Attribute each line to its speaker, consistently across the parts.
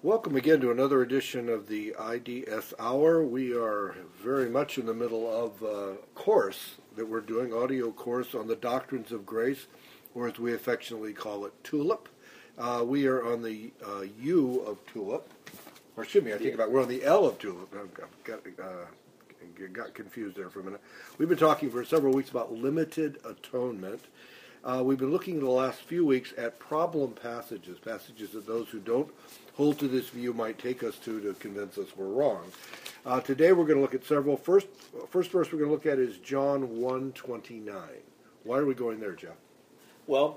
Speaker 1: Welcome again to another edition of the IDS Hour. We are very much in the middle of a course that we're doing, audio course on the doctrines of grace, or as we affectionately call it, TULIP. We are on the U of TULIP, or excuse me, we're on the L of TULIP. Got confused there for a minute. We've been talking for several weeks about limited atonement. We've been looking in the last few weeks at problem passages that those who don't hold to this view might take us to convince us we're wrong. Today we're going to look at several. First verse we're going to look at is John 1:29. Why are we going there, Jeff?
Speaker 2: Well,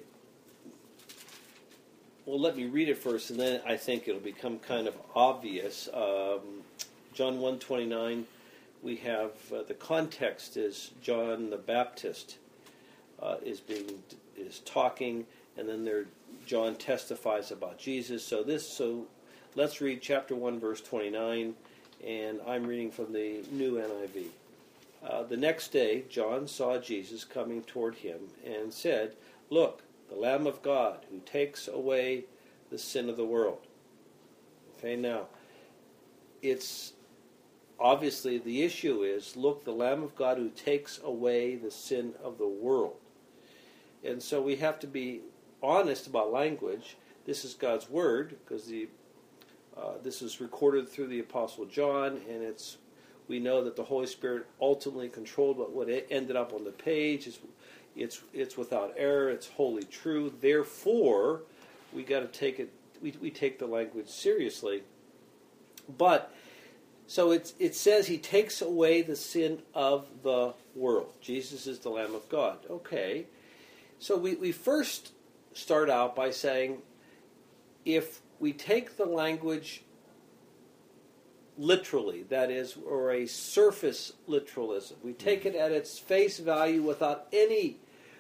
Speaker 2: let me read it first, and then I think it'll become kind of obvious. John 1:29, we have the context is John the Baptist is talking, and then John testifies about Jesus. So let's read chapter 1, verse 29, and I'm reading from the New NIV. The next day, John saw Jesus coming toward him and said, "Look, the Lamb of God who takes away the sin of the world." Okay, now, it's obviously the issue is, look, the Lamb of God who takes away the sin of the world. And so we have to be honest about language. This is God's Word, because this is recorded through the Apostle John, and we know that the Holy Spirit ultimately controlled what ended up on the page. It's without error. It's wholly true. Therefore, we got to take it. We take the language seriously. But so it says He takes away the sin of the world. Jesus is the Lamb of God. Okay. So we first start out by saying, if we take the language literally, that is, or a surface literalism, we take it at its face value without any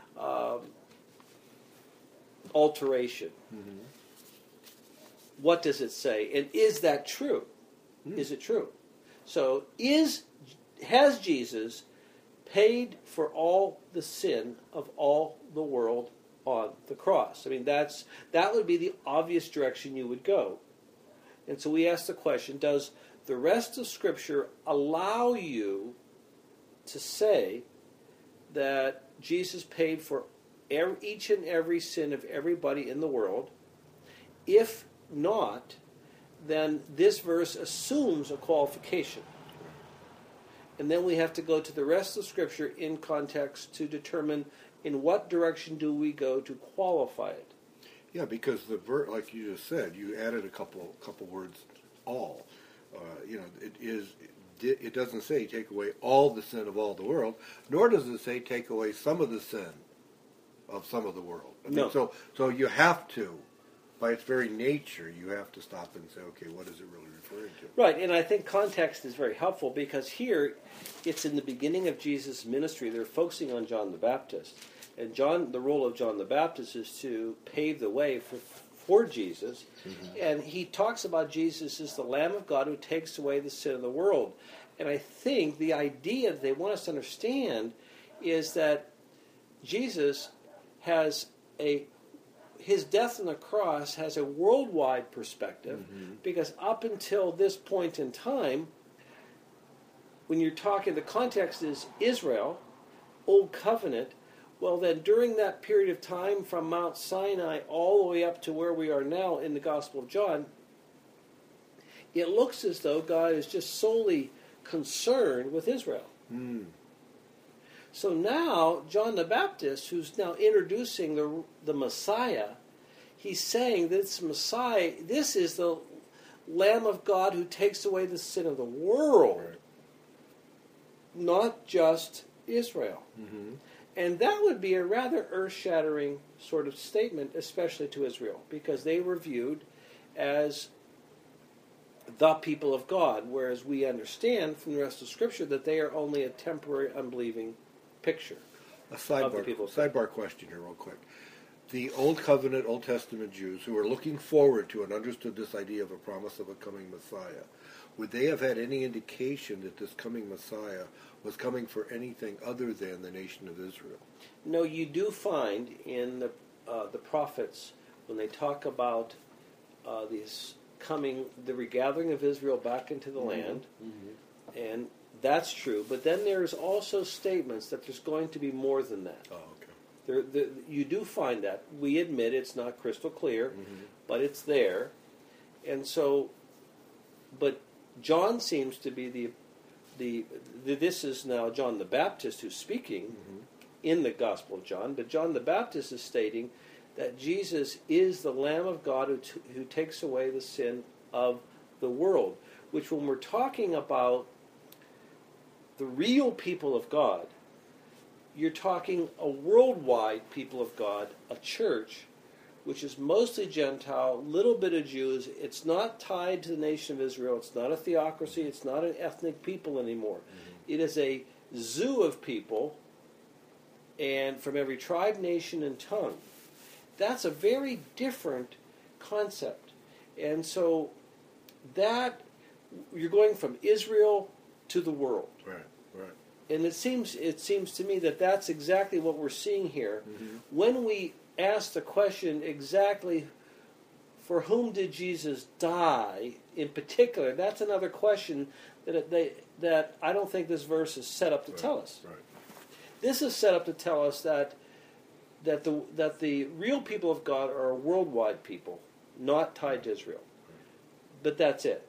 Speaker 2: alteration. Mm-hmm. What does it say? And is that true? Mm. Is it true? So has Jesus paid for all the sin of all the world on the cross? I mean, that would be the obvious direction you would go. And so we ask the question, does the rest of Scripture allow you to say that Jesus paid for each and every sin of everybody in the world? If not, then this verse assumes a qualification. And then we have to go to the rest of Scripture in context to determine in what direction do we go to qualify it.
Speaker 1: Yeah, because the verse, like you just said, you added a couple words, all. It doesn't say take away all the sin of all the world, nor does it say take away some of the sin of some of the world.
Speaker 2: No.
Speaker 1: So you have to, by its very nature, you have to stop and say, okay, what is it really referring to?
Speaker 2: Right, and I think context is very helpful, because here it's in the beginning of Jesus' ministry. They're focusing on John the Baptist. And the role of John the Baptist is to pave the way for Jesus. Mm-hmm. And he talks about Jesus as the Lamb of God who takes away the sin of the world. And I think the idea that they want us to understand is that Jesus his death on the cross has a worldwide perspective, mm-hmm. because up until this point in time, when you're talking, the context is Israel, Old Covenant. Well, then during that period of time from Mount Sinai all the way up to where we are now in the Gospel of John, it looks as though God is just solely concerned with Israel. Mm. So now, John the Baptist, who's now introducing the Messiah, he's saying this Messiah, this is the Lamb of God who takes away the sin of the world, right. Not just Israel. Mm-hmm. And that would be a rather earth-shattering sort of statement, especially to Israel, because they were viewed as the people of God, whereas we understand from the rest of Scripture that they are only a temporary, unbelieving picture of the people.
Speaker 1: Sidebar question here real quick. The Old Covenant, Old Testament Jews who were looking forward to and understood this idea of a promise of a coming Messiah, would they have had any indication that this coming Messiah was coming for anything other than the nation of Israel?
Speaker 2: No, you do find in the prophets, when they talk about this coming, the regathering of Israel back into the land, and that's true. But then there's also statements that there's going to be more than that.
Speaker 1: Oh, okay.
Speaker 2: You do find that. We admit it's not crystal clear, but it's there. And so, but John seems to be this is now John the Baptist who's speaking in the Gospel of John, but John the Baptist is stating that Jesus is the Lamb of God who takes away the sin of the world, which when we're talking about the real people of God, you're talking a worldwide people of God, a church, which is mostly Gentile, little bit of Jews. It's not tied to the nation of Israel. It's not a theocracy. It's not an ethnic people anymore. It is a zoo of people, and from every tribe, nation, and tongue. That's a very different concept. And so that, you're going from Israel to the world.
Speaker 1: Right.
Speaker 2: And it seems to me that that's exactly what we're seeing here. When we ask the question exactly, for whom did Jesus die in particular, that's another question that I don't think this verse is set up to tell us.
Speaker 1: Right.
Speaker 2: This is set up to tell us that the real people of God are a worldwide people, not tied to Israel. But that's it.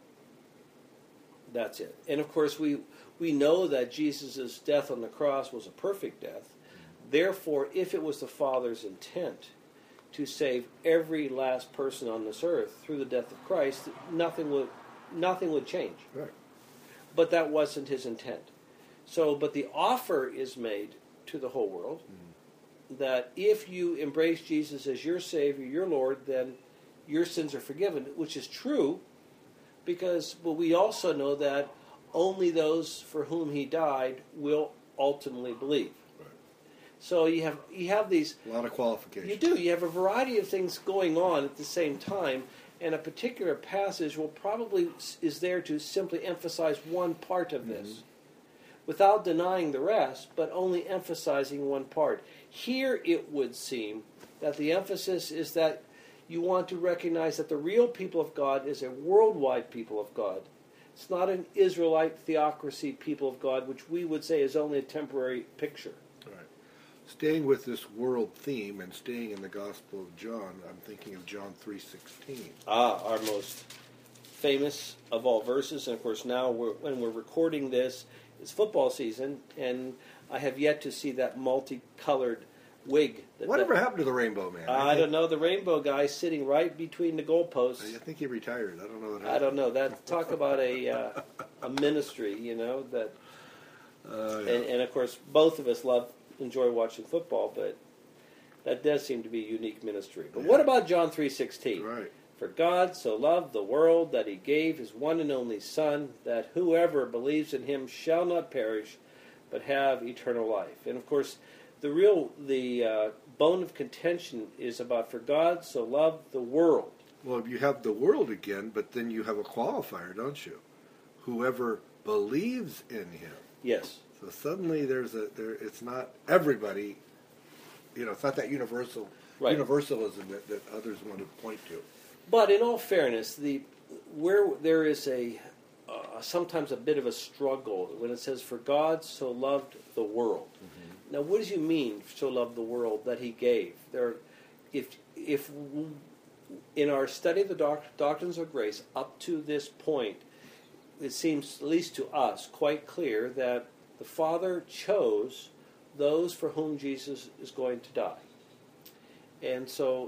Speaker 2: That's it. And of course, we know that Jesus' death on the cross was a perfect death. Therefore, if it was the Father's intent to save every last person on this earth through the death of Christ, nothing would change.
Speaker 1: Right.
Speaker 2: But that wasn't his intent. So, but the offer is made to the whole world that if you embrace Jesus as your Savior, your Lord, then your sins are forgiven, which is true, because we also know that only those for whom he died will ultimately believe.
Speaker 1: Right.
Speaker 2: So you have these...
Speaker 1: A lot of qualifications.
Speaker 2: You do. You have a variety of things going on at the same time, and a particular passage is there to simply emphasize one part of this, without denying the rest, but only emphasizing one part. Here it would seem that the emphasis is that you want to recognize that the real people of God is a worldwide people of God. It's not an Israelite theocracy people of God, which we would say is only a temporary picture.
Speaker 1: Right. Staying with this world theme and staying in the Gospel of John, I'm thinking of John 3:16.
Speaker 2: Our most famous of all verses. And of course now when we're recording this, it's football season, and I have yet to see that multicolored wig.
Speaker 1: Whatever happened to the Rainbow Man?
Speaker 2: I don't know. The Rainbow guy sitting right between the goalposts.
Speaker 1: I think he retired. I don't know what happened.
Speaker 2: I don't know. That talk about a ministry, that.
Speaker 1: Yeah.
Speaker 2: And of course, both of us enjoy watching football, but that does seem to be a unique ministry. But what about John 3:16?
Speaker 1: Right.
Speaker 2: For God so loved the world that he gave his one and only Son, that whoever believes in him shall not perish, but have eternal life. And of course, the bone of contention is about for God so loved the world.
Speaker 1: Well, you have the world again, but then you have a qualifier, don't you? Whoever believes in him.
Speaker 2: Yes.
Speaker 1: So suddenly it's not everybody, it's not that universalism that others want to point to.
Speaker 2: But in all fairness, where there is sometimes a bit of a struggle when it says, for God so loved the world. Now, what does he mean, so loved the world, that he gave? If in our study of the doctrines of grace, up to this point, it seems, at least to us, quite clear that the Father chose those for whom Jesus is going to die. And so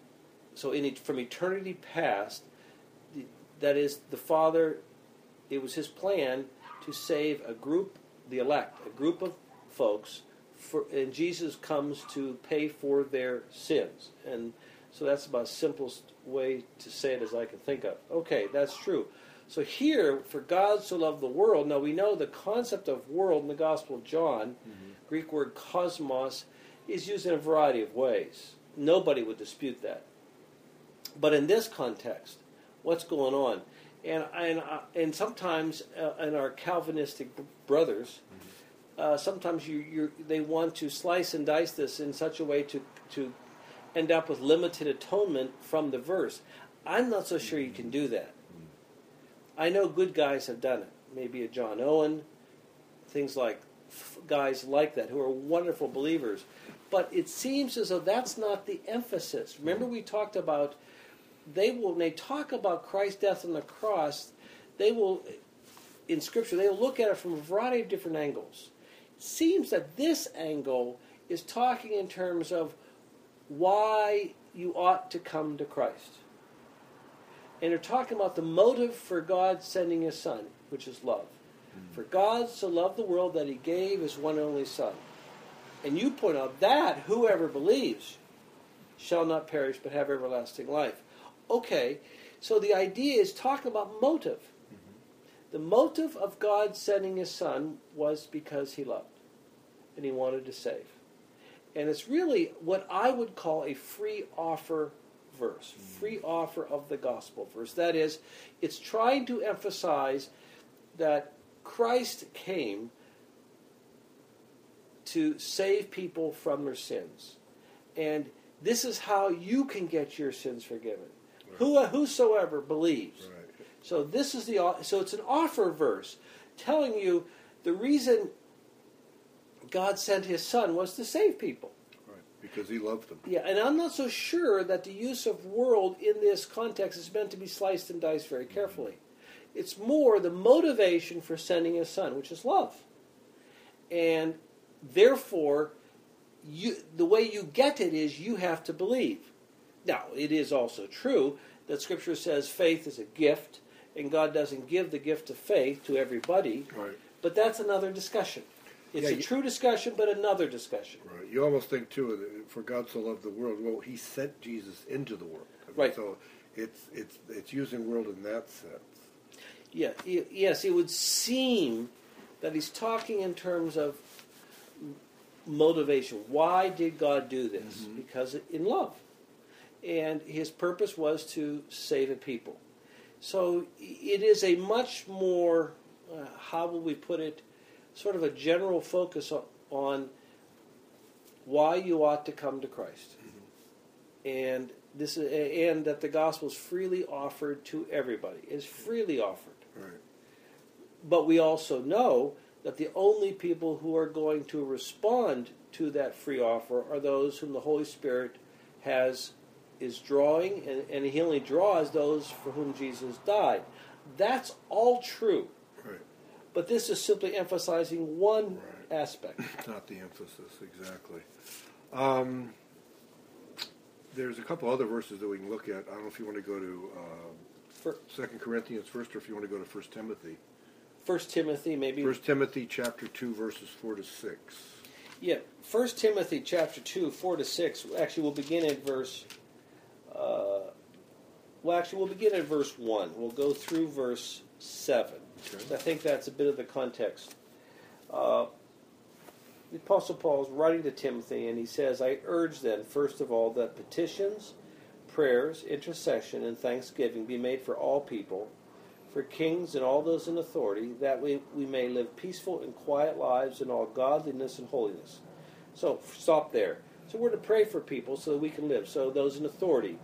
Speaker 2: from eternity past, that is, the Father, it was his plan to save a group, the elect, a group of folks, and Jesus comes to pay for their sins. And so that's about the simplest way to say it as I can think of. Okay, that's true. So here, for God so loved the world, now we know the concept of world in the Gospel of John, Greek word cosmos, is used in a variety of ways. Nobody would dispute that. But in this context, what's going on? And sometimes in our Calvinistic brothers, sometimes they want to slice and dice this in such a way to end up with limited atonement from the verse. I'm not so sure you can do that. I know good guys have done it. Maybe a John Owen, things like guys like that who are wonderful believers. But it seems as though that's not the emphasis. Remember we talked about, when they talk about Christ's death on the cross, they will, in Scripture, they will look at it from a variety of different angles. It seems that this angle is talking in terms of why you ought to come to Christ. And they're talking about the motive for God sending His Son, which is love. For God so loved the world that He gave His one and only Son. And you point out that whoever believes shall not perish but have everlasting life. Okay, so the idea is talking about motive. The motive of God sending His Son was because He loved. And He wanted to save. And it's really what I would call a free offer verse. Free offer of the gospel verse. That is, it's trying to emphasize that Christ came to save people from their sins. And this is how you can get your sins forgiven. Right. Whosoever believes. Right. So this is so it's an offer verse telling you the reason God sent His Son was to save people.
Speaker 1: Right, because He loved them.
Speaker 2: Yeah, and I'm not so sure that the use of world in this context is meant to be sliced and diced very carefully. It's more the motivation for sending His Son, which is love. And therefore, the way you get it is you have to believe. Now, it is also true that Scripture says faith is a gift, and God doesn't give the gift of faith to everybody.
Speaker 1: Right.
Speaker 2: But that's another discussion. It's a true discussion, but another discussion.
Speaker 1: Right. You almost think, too, that for God so loved the world, well, He sent Jesus into the world. I mean,
Speaker 2: right.
Speaker 1: So it's using world in that sense.
Speaker 2: Yeah. Yes, it would seem that He's talking in terms of motivation. Why did God do this? Mm-hmm. Because in love. And His purpose was to save a people. So it is a much more, how will we put it, sort of a general focus on why you ought to come to Christ. Mm-hmm. And that the gospel is freely offered to everybody. Is freely offered.
Speaker 1: Right.
Speaker 2: But we also know that the only people who are going to respond to that free offer are those whom the Holy Spirit is drawing, and He only draws those for whom Jesus died. That's all true.
Speaker 1: Right.
Speaker 2: But this is simply emphasizing one aspect.
Speaker 1: Not the emphasis, exactly. There's a couple other verses that we can look at. I don't know if you want to go to 2 Corinthians first, or if you want to go to 1 Timothy.
Speaker 2: 1 Timothy, maybe.
Speaker 1: 1 Timothy chapter 2, verses 4 to 6.
Speaker 2: Yeah, 1 Timothy chapter 2, 4 to 6. Actually, we'll begin at verse... we'll begin at verse 1. We'll go through verse 7. Okay. I think that's a bit of the context. The Apostle Paul is writing to Timothy, and he says, I urge then, first of all, that petitions, prayers, intercession, and thanksgiving be made for all people, for kings and all those in authority, that we may live peaceful and quiet lives in all godliness and holiness. So, stop there. So we're to pray for people so that we can live. So those in authority.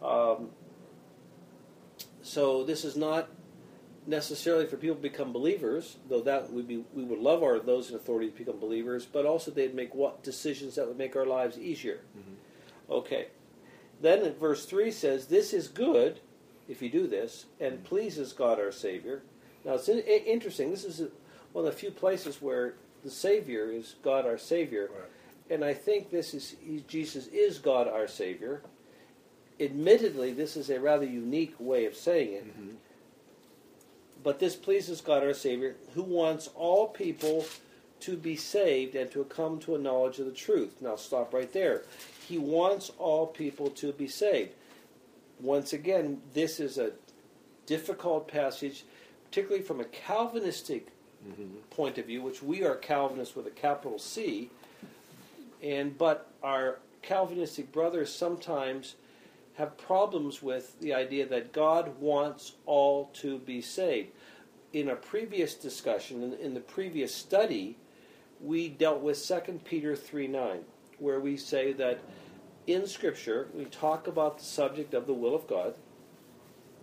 Speaker 2: So this is not necessarily for people to become believers, though that we would love those in authority to become believers, but also they'd make what decisions that would make our lives easier. Mm-hmm. Okay. Then verse 3 says, this is good, if you do this, and pleases God our Savior. Now it's interesting. This is one of the few places where the Savior is God our Savior. Right. And I think Jesus is God our Savior. Admittedly, this is a rather unique way of saying it. Mm-hmm. But this pleases God our Savior, who wants all people to be saved and to come to a knowledge of the truth. Now stop right there. He wants all people to be saved. Once again, this is a difficult passage, particularly from a Calvinistic point of view, which we are Calvinists with a capital C, but our Calvinistic brothers sometimes have problems with the idea that God wants all to be saved. In a previous discussion, in the previous study, we dealt with 2 Peter 3:9, where we say that in Scripture we talk about the subject of the will of God,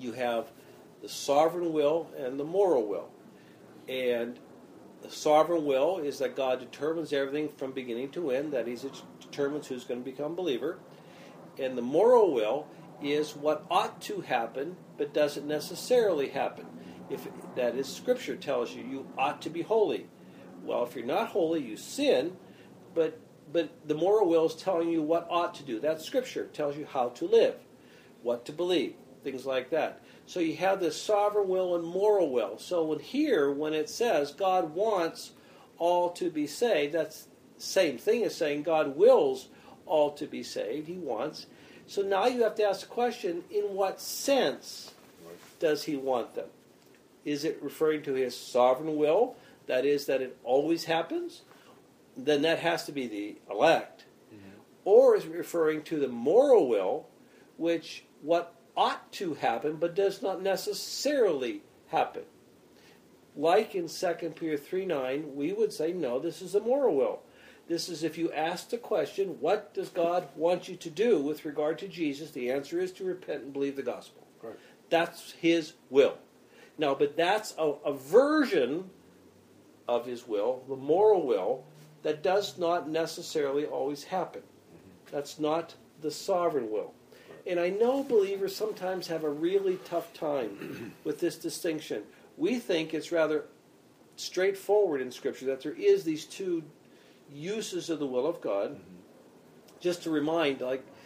Speaker 2: you have the sovereign will and the moral will. And the sovereign will is that God determines everything from beginning to end, that He determines who's going to become a believer. And the moral will is what ought to happen, but doesn't necessarily happen. If that is, Scripture tells you you ought to be holy. Well, if you're not holy, you sin, but the moral will is telling you what ought to do. That's Scripture. It tells you how to live, what to believe, things like that. So you have this sovereign will and moral will. So when it says God wants all to be saved, that's the same thing as saying God wills all to be saved. He wants. So now you have to ask the question, in what sense does He want them? Is it referring to His sovereign will? That is, that it always happens? Then that has to be the elect. Mm-hmm. Or is it referring to the moral will, which what ought to happen, but does not necessarily happen? Like in 2 Peter 3:9, we would say, no, this is the moral will. This is if you ask the question, what does God want you to do with regard to Jesus? The answer is to repent and believe the gospel.
Speaker 1: Right.
Speaker 2: That's His will. Now, but that's a version of His will, the moral will, that does not necessarily always happen. Mm-hmm. That's not the sovereign will. And I know believers sometimes have a really tough time with this distinction. We think it's rather straightforward in Scripture that there is these two uses of the will of God. Mm-hmm. Just to remind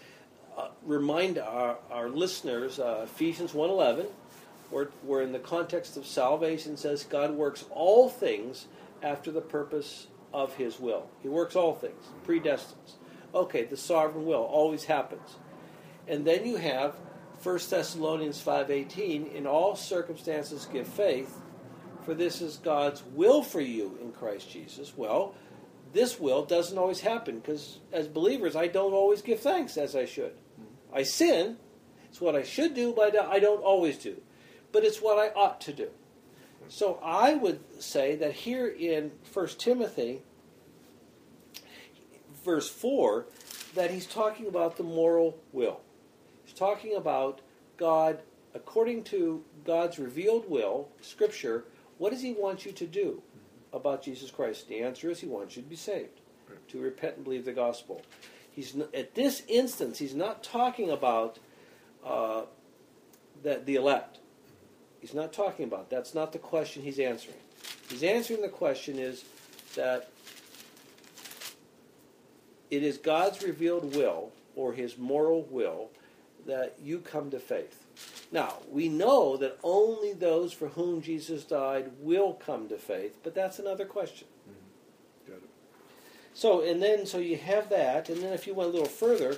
Speaker 2: our listeners, Ephesians 1:11, where in the context of salvation says God works all things after the purpose of His will. He works all things, predestines. Okay, the sovereign will always happens. And then you have 1 Thessalonians 5:18, in all circumstances give faith, for this is God's will for you in Christ Jesus. Well, this will doesn't always happen, because as believers, I don't always give thanks as I should. I sin. It's what I should do, but I don't always do. But it's what I ought to do. So I would say that here in 1 Timothy, verse 4, that he's talking about the moral will. He's talking about God, according to God's revealed will, Scripture, what does He want you to do about Jesus Christ? The answer is He wants you to be saved, to repent and believe the gospel. At this instance, He's not talking about the elect. He's not talking about. That's not the question He's answering. He's answering the question is that it is God's revealed will, or His moral will, that you come to faith. Now, we know that only those for whom Jesus died will come to faith, but that's another question.
Speaker 1: Mm-hmm. Got it.
Speaker 2: So you have that, and then if you went a little further,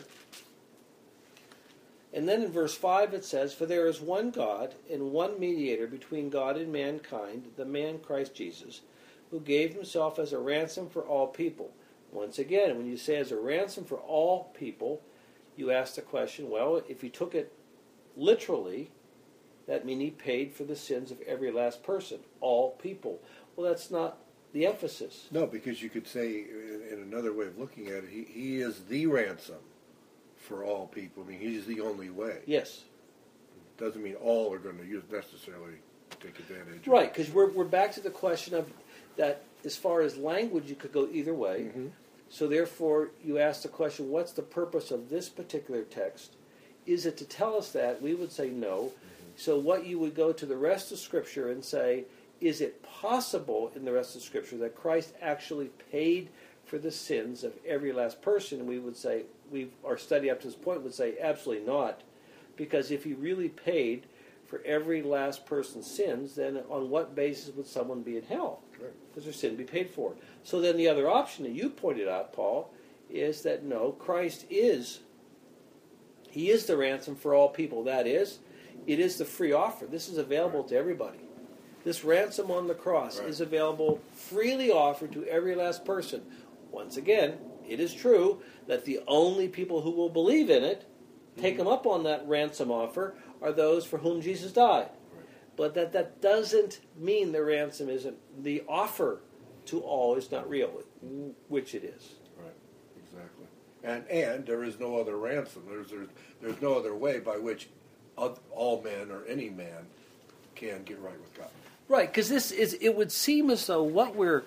Speaker 2: and then in verse 5 it says, for there is one God and one mediator between God and mankind, the man Christ Jesus, who gave Himself as a ransom for all people. Once again, when you say as a ransom for all people, you ask the question, well, if you took it literally, that means He paid for the sins of every last person, all people. Well, that's not the emphasis.
Speaker 1: No, because you could say, in another way of looking at it, he is the ransom for all people. I mean, He's the only way.
Speaker 2: Yes.
Speaker 1: Doesn't mean all are going to necessarily take advantage.
Speaker 2: Right, because we're back to the question of that as far as language, you could go either way. Mm-hmm. So therefore, you ask the question, what's the purpose of this particular text? Is it to tell us that? We would say no. Mm-hmm. So what you would go to the rest of Scripture and say, is it possible in the rest of Scripture that Christ actually paid for the sins of every last person? And we would say, our study up to this point would say, absolutely not. Because if He really paid for every last person's sins, then on what basis would someone be in hell? Because their sin be paid for. So then the other option that you pointed out, Paul, is that no, Christ is, He is the ransom for all people. That is, it is the free offer. This is available to everybody. This ransom on the cross is available, freely offered to every last person. Once again, it is true that the only people who will believe in it, take them up on that ransom offer, are those for whom Jesus died. But that doesn't mean the ransom isn't, the offer to all is not real, which it is.
Speaker 1: Right, exactly. And there is no other ransom. There's no other way by which all men or any man can get right with God.
Speaker 2: Right, because it would seem as though what we're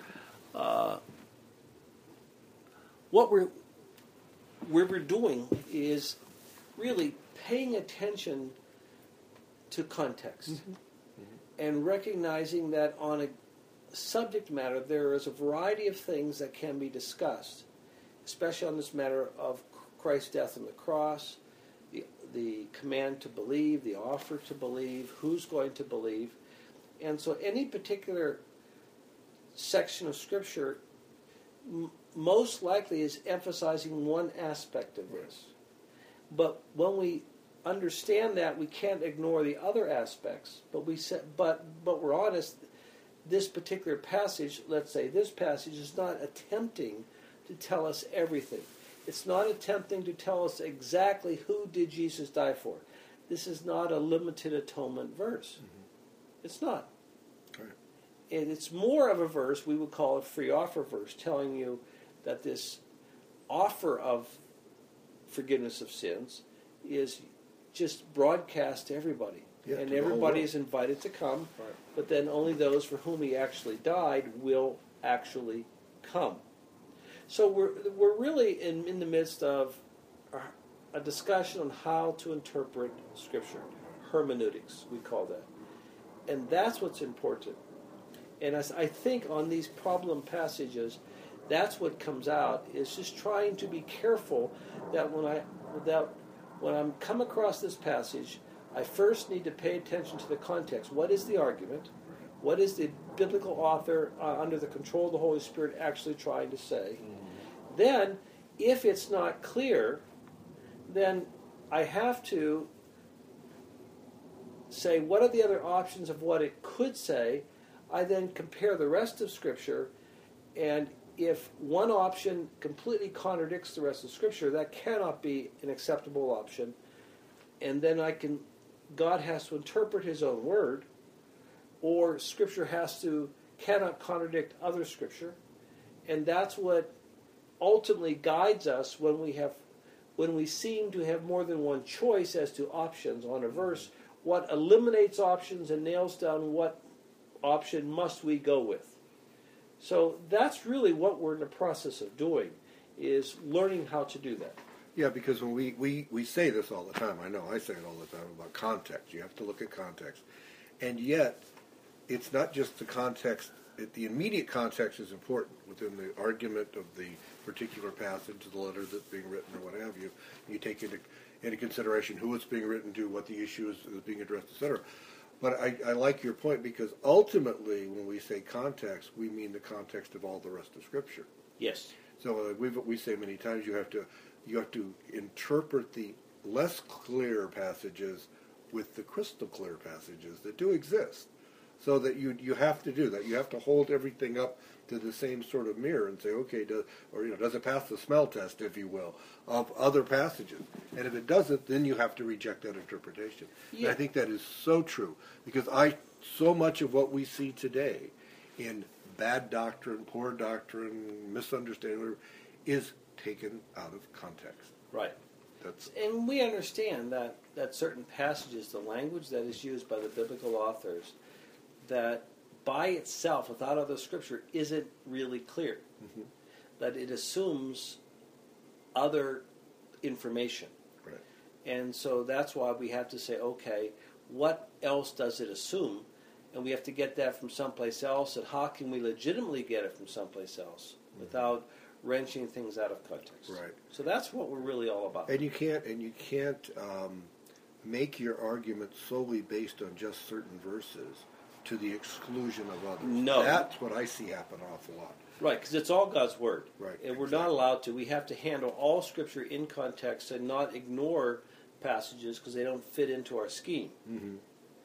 Speaker 2: doing is really paying attention to context and recognizing that on a subject matter there is a variety of things that can be discussed, especially on this matter of Christ's death on the cross, the command to believe, the offer to believe, who's going to believe. And so any particular section of Scripture most likely is emphasizing one aspect of this. But when we understand that, we can't ignore the other aspects. But we're honest, this particular passage, let's say this passage, is not attempting to tell us everything. It's not attempting to tell us exactly who did Jesus die for. This is not a limited atonement verse. It's not.
Speaker 1: Right.
Speaker 2: And it's more of a verse, we would call a free offer verse, telling you that this offer of forgiveness of sins is just broadcast to everybody.
Speaker 1: Yeah,
Speaker 2: and
Speaker 1: to the whole
Speaker 2: everybody
Speaker 1: world.
Speaker 2: is invited to come,
Speaker 1: Right.
Speaker 2: but then only those for whom he actually died will actually come. So we're really in the midst of a discussion on how to interpret Scripture. Hermeneutics, we call that. And that's what's important. And as I think on these problem passages, that's what comes out, is just trying to be careful that when I come across this passage, I first need to pay attention to the context. What is the argument? What is the biblical author, under the control of the Holy Spirit, actually trying to say? Then, if it's not clear, then I have to say, what are the other options of what it could say? I then compare the rest of Scripture, and if one option completely contradicts the rest of Scripture, that cannot be an acceptable option. And then God has to interpret His own word, or Scripture cannot contradict other Scripture, and that's what ultimately guides us when we seem to have more than one choice as to options on a verse. What eliminates options and nails down what option must we go with. So that's really what we're in the process of doing, is learning how to do that.
Speaker 1: Yeah, because when we say this all the time, I know I say it all the time about context. You have to look at context. And yet, it's not just the context. The immediate context is important within the argument of the particular passage, the letter that's being written, or what have you. You take into consideration who it's being written to, what the issue is being addressed, etc. But I like your point, because ultimately, when we say context, we mean the context of all the rest of Scripture.
Speaker 2: Yes.
Speaker 1: So we say many times you have to interpret the less clear passages with the crystal clear passages that do exist. So that you have to do that. You have to hold everything up to the same sort of mirror and say, okay, does it pass the smell test, if you will, of other passages? And if it doesn't, then you have to reject that interpretation.
Speaker 2: Yeah.
Speaker 1: And I think that is so true, because so much of what we see today in bad doctrine, poor doctrine, misunderstanding, is taken out of context.
Speaker 2: Right. And we understand that certain passages, the language that is used by the biblical authors, that by itself, without other Scripture, isn't really clear. Mm-hmm. That it assumes other information.
Speaker 1: Right.
Speaker 2: And so that's why we have to say, okay, what else does it assume? And we have to get that from someplace else, and how can we legitimately get it from someplace else without wrenching things out of context?
Speaker 1: Right.
Speaker 2: So that's what we're really all about.
Speaker 1: And you can't make your argument solely based on just certain verses to the exclusion of others.
Speaker 2: No.
Speaker 1: That's what I see happen an awful lot.
Speaker 2: Right, because it's all God's Word.
Speaker 1: Right.
Speaker 2: And we're
Speaker 1: exactly.
Speaker 2: not allowed to. We have to handle all Scripture in context and not ignore passages because they don't fit into our scheme.
Speaker 1: Mm-hmm.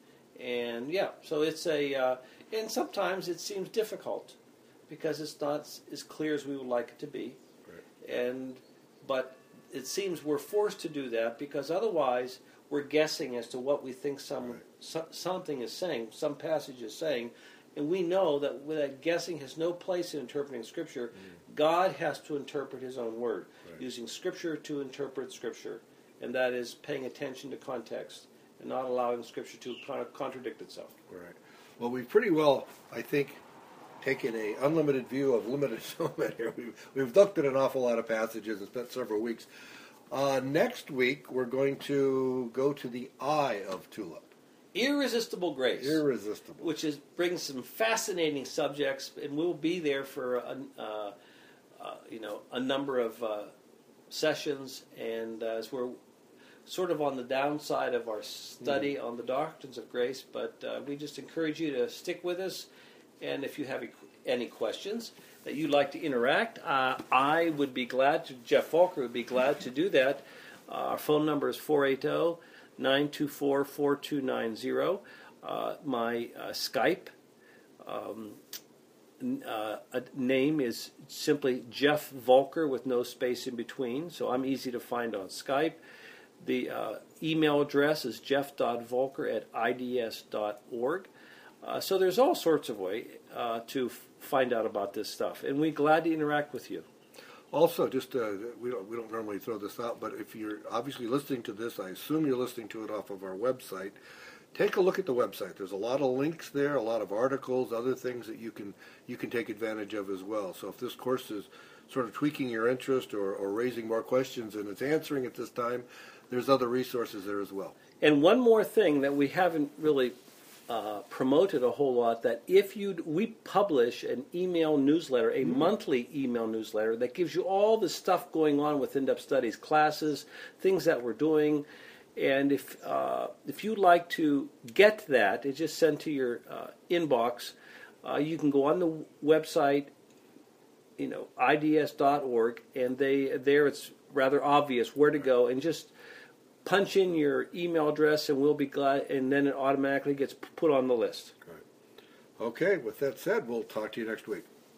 Speaker 2: And yeah, so it's and sometimes it seems difficult because it's not as clear as we would like it to be.
Speaker 1: Right.
Speaker 2: But it seems we're forced to do that because otherwise we're guessing as to what we think something is saying, some passage is saying, and we know that guessing has no place in interpreting Scripture. God has to interpret His own Word, using Scripture to interpret Scripture, and that is paying attention to context and not allowing Scripture to contradict itself.
Speaker 1: Right. Well, we've pretty well, I think, taken an unlimited view of limited atonement here. We've looked at an awful lot of passages and spent several weeks. Next week, we're going to go to the eye of tulip.
Speaker 2: Irresistible grace.
Speaker 1: Irresistible.
Speaker 2: Which brings some fascinating subjects, and we'll be there for a number of sessions, and as we're sort of on the downside of our study on the doctrines of grace, but we just encourage you to stick with us, and if you have any questions that you'd like to interact, I would be glad to, Jeff Volker would be glad to do that. Our phone number is 480-924-4290. My Skype name is simply Jeff Volker with no space in between, so I'm easy to find on Skype. The email address is jeff.volker@ids.org. So there's all sorts of ways to find out about this stuff, and we're glad to interact with you.
Speaker 1: Also, just we don't normally throw this out, but if you're obviously listening to this, I assume you're listening to it off of our website. Take a look at the website. There's a lot of links there, a lot of articles, other things that you can take advantage of as well. So if this course is sort of tweaking your interest or raising more questions than it's answering at this time, there's other resources there as well.
Speaker 2: And one more thing that we haven't really promoted a whole lot, that we publish an email newsletter, a monthly email newsletter that gives you all the stuff going on with In-Depth Studies classes, things that we're doing, and if you'd like to get that, it's just sent to your inbox. You can go on the website, ids.org, and there it's rather obvious where to go, and just punch in your email address, and we'll be glad, and then it automatically gets put on the list.
Speaker 1: Right. Okay, with that said, we'll talk to you next week.